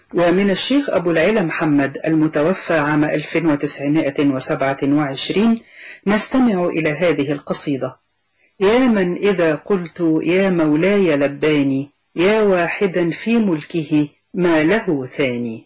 ومن الشيخ أبو العلا محمد المتوفى عام 1927 نستمع إلى هذه القصيدة: يا من إذا قلت يا مولاي لباني، يا واحدا في ملكه ما له ثاني.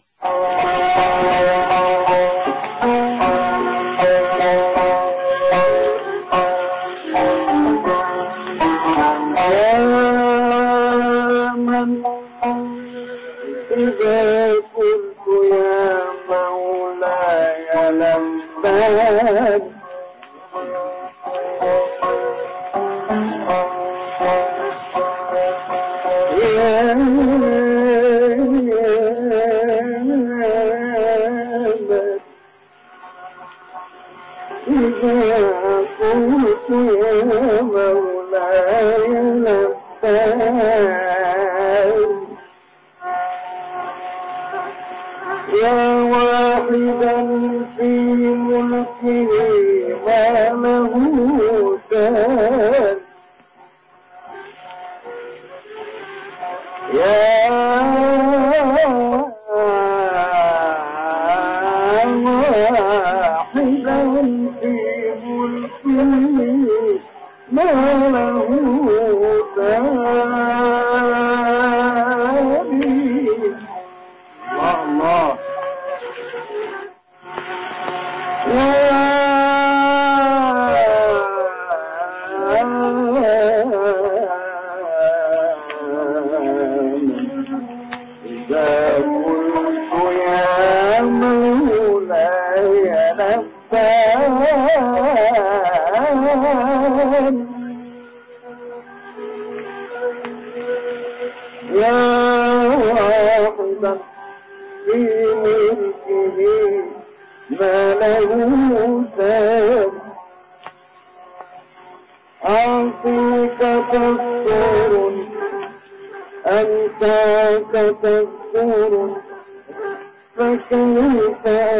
إذا قلت يا مولاي لباني، إذا قلت يا مولاي لباني، يا واحدا في ملكه ما له ثاني، يا واحدا في ملكه ما له ثاني. الله إذا قلت يا مولاي لباني، يا واحدا في ملكه ما له ثاني، أعطيك تذكر أنساك تذكر، فكيف